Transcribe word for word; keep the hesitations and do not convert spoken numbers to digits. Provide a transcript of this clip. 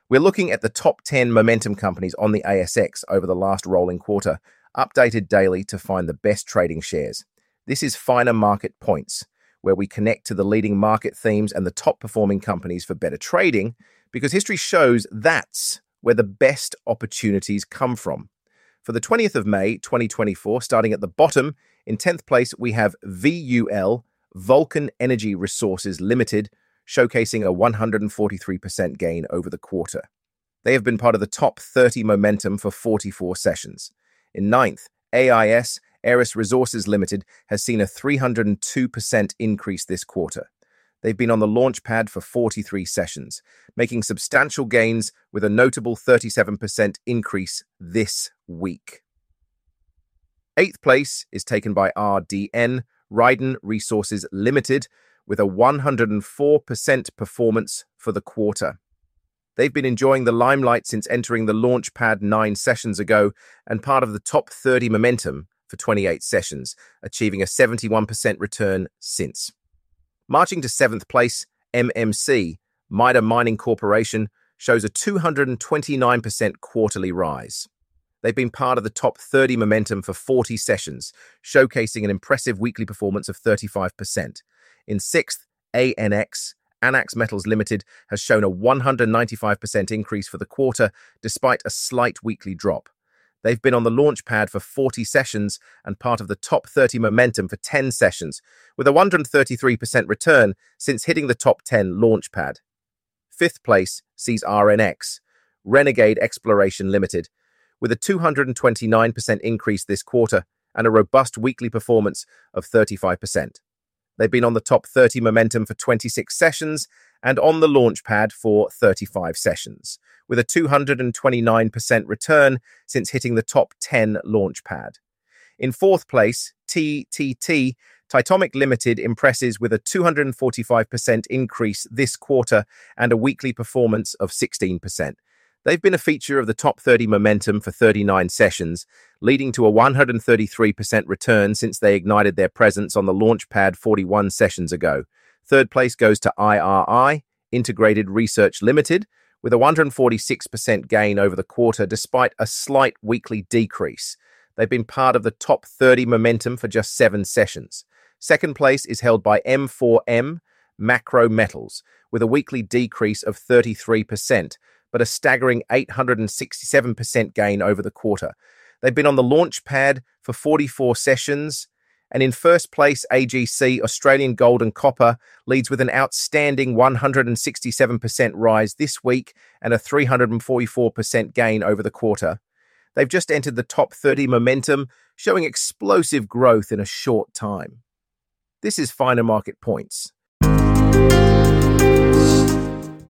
We're looking at the top ten momentum companies on the A S X over the last rolling quarter, updated daily to find the best trading shares. This is Finer Market Points, where we connect to the leading market themes and the top performing companies for better trading, because history shows that's where the best opportunities come from. For the twentieth of May, twenty twenty-four, starting at the bottom, in tenth place, we have V U L, Vulcan Energy Resources Limited, showcasing a one hundred forty-three percent gain over the quarter. They have been part of the top thirty momentum for forty-four sessions. In ninth, A I S, Aeris Resources Limited, has seen a three hundred two percent increase this quarter. They've been on the launch pad for forty-three sessions, making substantial gains with a notable thirty-seven percent increase this week. Eighth place is taken by R D N, Ryden Resources Limited, with a one hundred four percent performance for the quarter. They've been enjoying the limelight since entering the launch pad nine sessions ago and part of the top thirty momentum for twenty-eight sessions, achieving a seventy-one percent return since. Marching to seventh place, M M C, Mida Mining Corporation, shows a two hundred twenty-nine percent quarterly rise. They've been part of the top thirty momentum for forty sessions, showcasing an impressive weekly performance of thirty-five percent. In sixth, A N X, Anax Metals Limited, has shown a one hundred ninety-five percent increase for the quarter, despite a slight weekly drop. They've been on the launch pad for forty sessions and part of the top thirty momentum for ten sessions, with a one hundred thirty-three percent return since hitting the top ten launch pad. Fifth place sees R N X, Renegade Exploration Limited, with a two hundred twenty-nine percent increase this quarter and a robust weekly performance of thirty-five percent. They've been on the top thirty momentum for twenty-six sessions and on the launch pad for thirty-five sessions, with a two hundred twenty-nine percent return since hitting the top ten launch pad. In fourth place, T T T, Titomic Limited, impresses with a two hundred forty-five percent increase this quarter and a weekly performance of sixteen percent. They've been a feature of the top thirty momentum for thirty-nine sessions, leading to a one hundred thirty-three percent return since they ignited their presence on the launch pad forty-one sessions ago. Third place goes to I R I, Integrated Research Limited, with a one hundred forty-six percent gain over the quarter despite a slight weekly decrease. They've been part of the top thirty momentum for just seven sessions. Second place is held by M four M, Macro Metals, with a weekly decrease of thirty-three percent, but a staggering eight hundred sixty-seven percent gain over the quarter. They've been on the launch pad for forty-four sessions, and in first place, A G C, Australian Gold and Copper, leads with an outstanding one hundred sixty-seven percent rise this week and a three hundred forty-four percent gain over the quarter. They've just entered the top thirty momentum, showing explosive growth in a short time. This is Finer Market Points.